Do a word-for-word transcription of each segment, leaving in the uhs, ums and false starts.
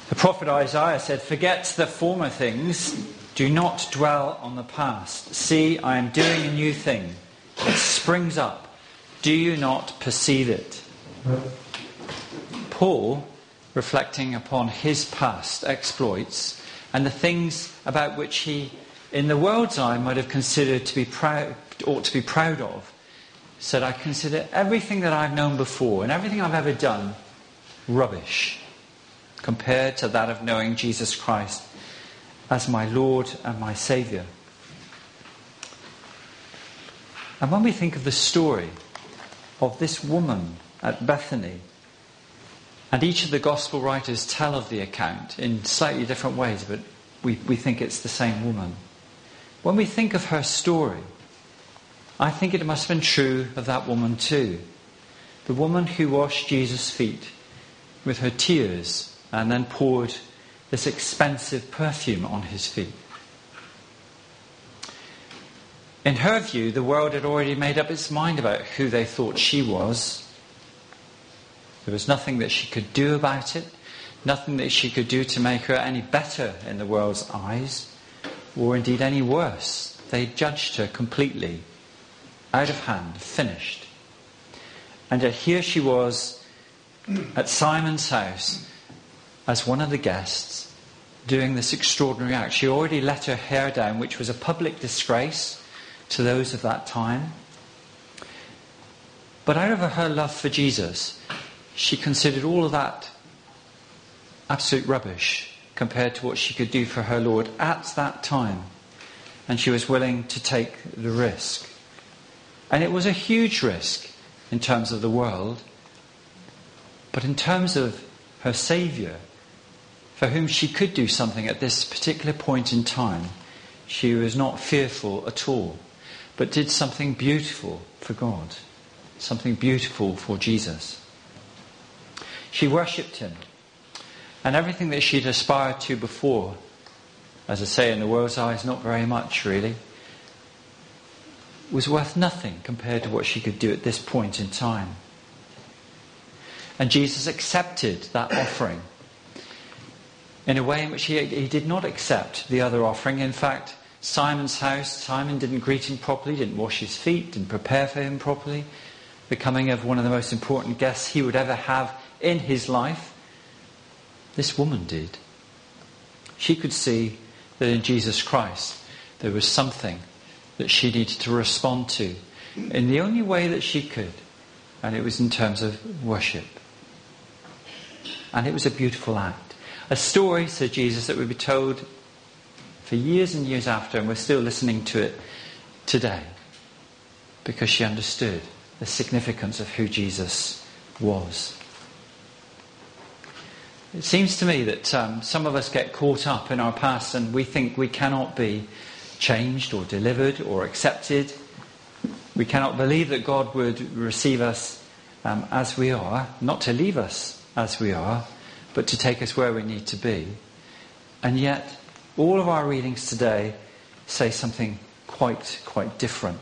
The prophet Isaiah said, "Forget the former things, do not dwell on the past. See, I am doing a new thing. It springs up. Do you not perceive it?" Paul, reflecting upon his past exploits and the things about which he, in the world's eye, might have considered to be proud, ought to be proud of, said, "I consider everything that I've known before and everything I've ever done rubbish compared to that of knowing Jesus Christ as my Lord and my Saviour." And when we think of the story of this woman at Bethany, and each of the gospel writers tell of the account in slightly different ways, but we, we think it's the same woman. When we think of her story, I think it must have been true of that woman too. The woman who washed Jesus' feet with her tears and then poured this expensive perfume on his feet. In her view, the world had already made up its mind about who they thought she was. There was nothing that she could do about it, nothing that she could do to make her any better in the world's eyes, or indeed any worse. They judged her completely, out of hand, finished. And yet here she was at Simon's house as one of the guests, doing this extraordinary act. She already let her hair down, which was a public disgrace to those of that time. But out of her love for Jesus, she considered all of that absolute rubbish compared to what she could do for her Lord at that time. And she was willing to take the risk. And it was a huge risk in terms of the world. But in terms of her Saviour, for whom she could do something at this particular point in time, she was not fearful at all, but did something beautiful for God, something beautiful for Jesus. She worshipped him, and everything that she'd aspired to before, as I say, in the world's eyes, not very much really, was worth nothing compared to what she could do at this point in time. And Jesus accepted that offering in a way in which he, he did not accept the other offering. In fact, Simon's house, Simon didn't greet him properly, didn't wash his feet, didn't prepare for him properly, becoming of one of the most important guests he would ever have in his life. This woman did. She could see that in Jesus Christ there was something that she needed to respond to in the only way that she could, and it was in terms of worship. And it was a beautiful act. A story, said Jesus, that would be told for years and years after, and we're still listening to it today, because she understood the significance of who Jesus was. It seems to me that um, some of us get caught up in our past and we think we cannot be changed or delivered or accepted. We cannot believe that God would receive us um, as we are, not to leave us as we are, but to take us where we need to be. And yet, all of our readings today say something quite, quite different.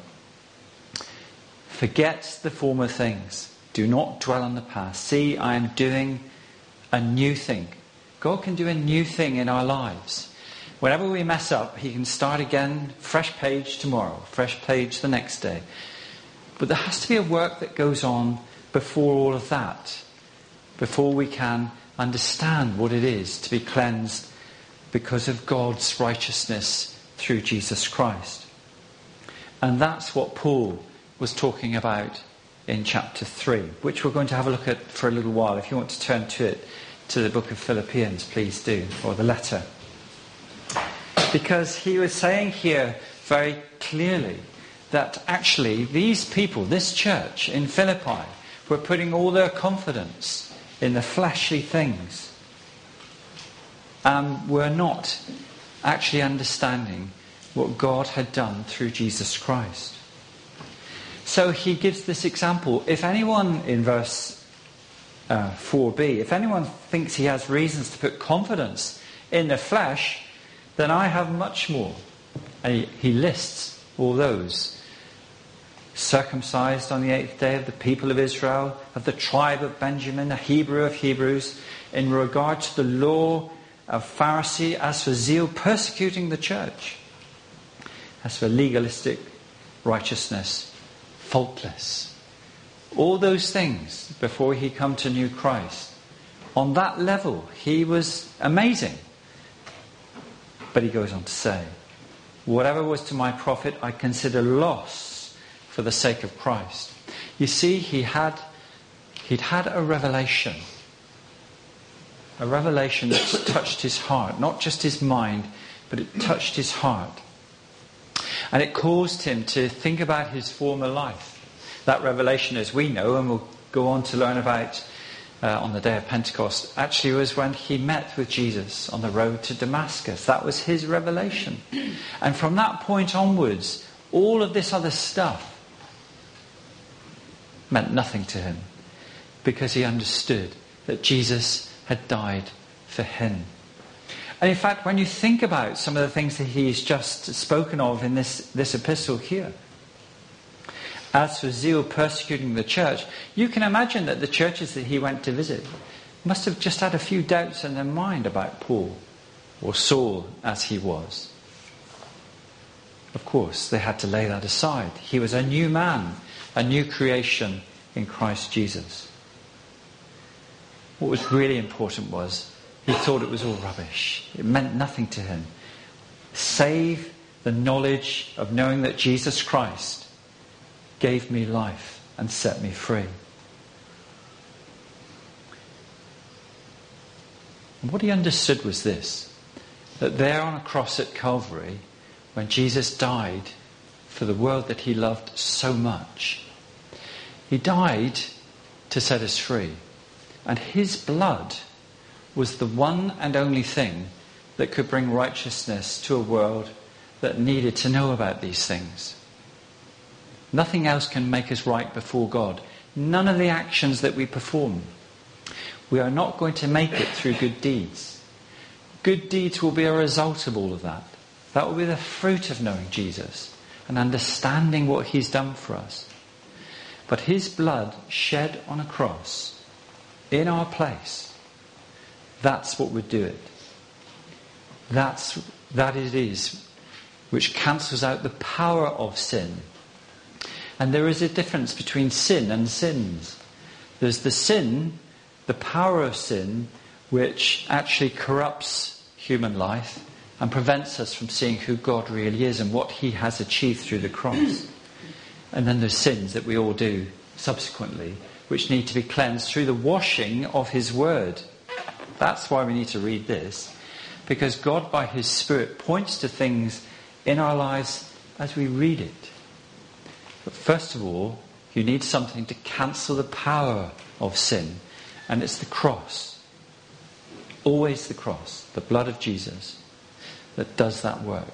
Forget the former things. Do not dwell on the past. See, I am doing a new thing. God can do a new thing in our lives. Whenever we mess up, he can start again, fresh page tomorrow, fresh page the next day. But there has to be a work that goes on before all of that, before we can understand what it is to be cleansed because of God's righteousness through Jesus Christ. And that's what Paul was talking about in chapter three, which we're going to have a look at for a little while. If you want to turn to it, to the book of Philippians, please do, or the letter. Because he was saying here very clearly that actually these people, this church in Philippi, were putting all their confidence in the fleshly things, and were not actually understanding what God had done through Jesus Christ. So he gives this example. If anyone, in verse uh, four b, if anyone thinks he has reasons to put confidence in the flesh, then I have much more. And he, he lists all those circumcised on the eighth day, of the people of Israel, of the tribe of Benjamin, a Hebrew of Hebrews, in regard to the law, a Pharisee, as for zeal, persecuting the church, as for legalistic righteousness, faultless. All those things before he come to know Christ. On that level, he was amazing. But he goes on to say, whatever was to my profit, I consider loss for the sake of Christ. You see, he had, he'd had a revelation. A revelation that touched his heart. Not just his mind, but it touched his heart. And it caused him to think about his former life. That revelation, as we know, and we'll go on to learn about uh, on the day of Pentecost, actually was when he met with Jesus on the road to Damascus. That was his revelation. And from that point onwards, all of this other stuff meant nothing to him, because he understood that Jesus had died for him. And in fact, when you think about some of the things that he's just spoken of in this, this epistle here, as for zeal persecuting the church, you can imagine that the churches that he went to visit must have just had a few doubts in their mind about Paul, or Saul as he was. Of course, they had to lay that aside. He was a new man, a new creation in Christ Jesus. What was really important was he thought it was all rubbish. It meant nothing to him, save the knowledge of knowing that Jesus Christ gave me life and set me free. And what he understood was this, that there on a cross at Calvary, when Jesus died for the world that he loved so much, he died to set us free. And his blood was the one and only thing that could bring righteousness to a world that needed to know about these things. Nothing else can make us right before God. None of the actions that we perform. We are not going to make it through good deeds. Good deeds will be a result of all of that. That will be the fruit of knowing Jesus and understanding what he's done for us. But his blood shed on a cross in our place, that's what would do it. That's, that it is which cancels out the power of sin. And there is a difference between sin and sins. There's the sin, the power of sin, which actually corrupts human life and prevents us from seeing who God really is and what he has achieved through the cross. And then there's sins that we all do subsequently, which need to be cleansed through the washing of his word. That's why we need to read this, because God by his Spirit points to things in our lives as we read it. But first of all, you need something to cancel the power of sin, and it's the cross. Always the cross, the blood of Jesus, that does that work.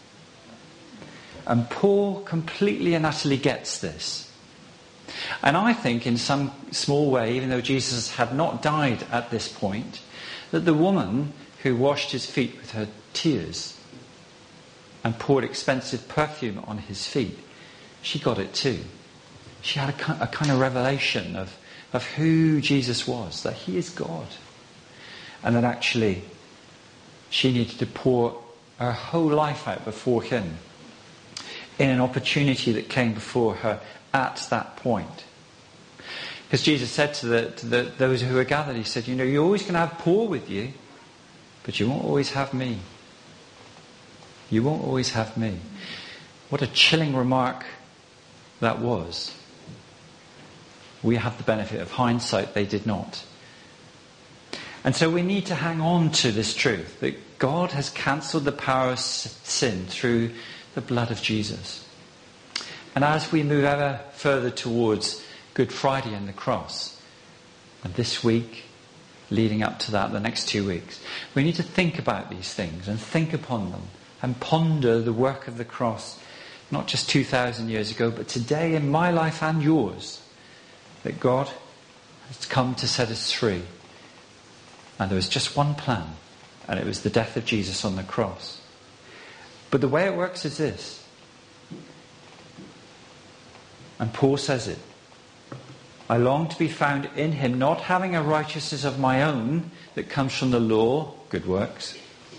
And Paul completely and utterly gets this. And I think in some small way, even though Jesus had not died at this point, that the woman who washed his feet with her tears and poured expensive perfume on his feet, she got it too. She had a, a kind of revelation of, of who Jesus was, that he is God. And that actually she needed to pour her whole life out before him in an opportunity that came before her at that point. Because Jesus said to, the, to the, those who were gathered, he said, you know, you're always going to have Paul with you, but you won't always have me. You won't always have me. What a chilling remark that was. We have the benefit of hindsight, they did not. And so we need to hang on to this truth, that God has cancelled the power of sin through the blood of Jesus. And as we move ever further towards Good Friday and the cross, and this week, leading up to that, the next two weeks, we need to think about these things and think upon them and ponder the work of the cross, not just two thousand years ago, but today in my life and yours, that God has come to set us free. And there was just one plan, and it was the death of Jesus on the cross. But the way it works is this. And Paul says it. I long to be found in him, not having a righteousness of my own that comes from the law, good works,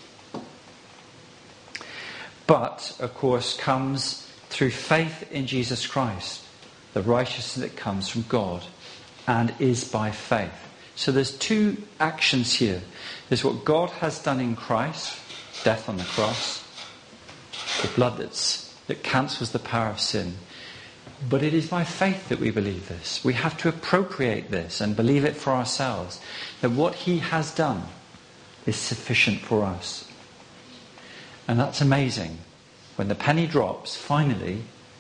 but, of course, comes through faith in Jesus Christ, the righteousness that comes from God and is by faith. So there's two actions here. There's what God has done in Christ, death on the cross, the blood that's, that cancels the power of sin. But it is by faith that we believe this. We have to appropriate this and believe it for ourselves, that what he has done is sufficient for us. And that's amazing. When the penny drops, finally,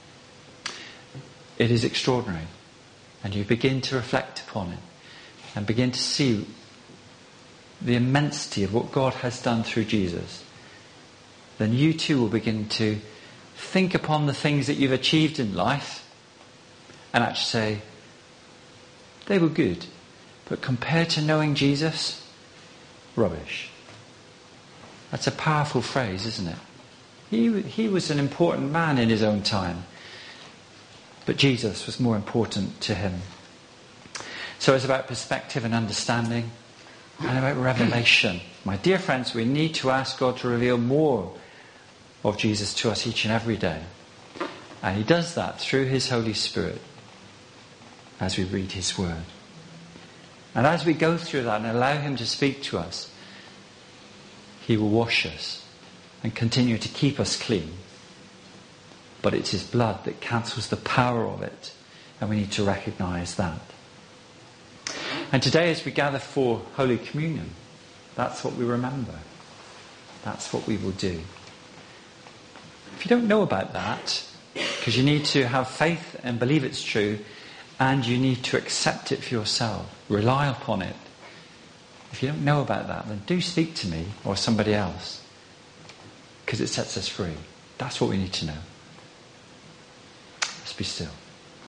it is extraordinary. And you begin to reflect upon it and begin to see the immensity of what God has done through Jesus. Then you too will begin to think upon the things that you've achieved in life and actually say, they were good, but compared to knowing Jesus, rubbish. That's a powerful phrase, isn't it? He, he was an important man in his own time, but Jesus was more important to him. So it's about perspective and understanding and about revelation. My dear friends, we need to ask God to reveal more of Jesus to us each and every day. And he does that through his Holy Spirit as we read his word. And as we go through that and allow him to speak to us, he will wash us and continue to keep us clean. But it's his blood that cancels the power of it, and we need to recognise that. And today as we gather for Holy Communion, that's what we remember. That's what we will do. If you don't know about that, because you need to have faith and believe it's true, and you need to accept it for yourself, rely upon it. If you don't know about that, then do speak to me or somebody else, because it sets us free. That's what we need to know. Let's be still.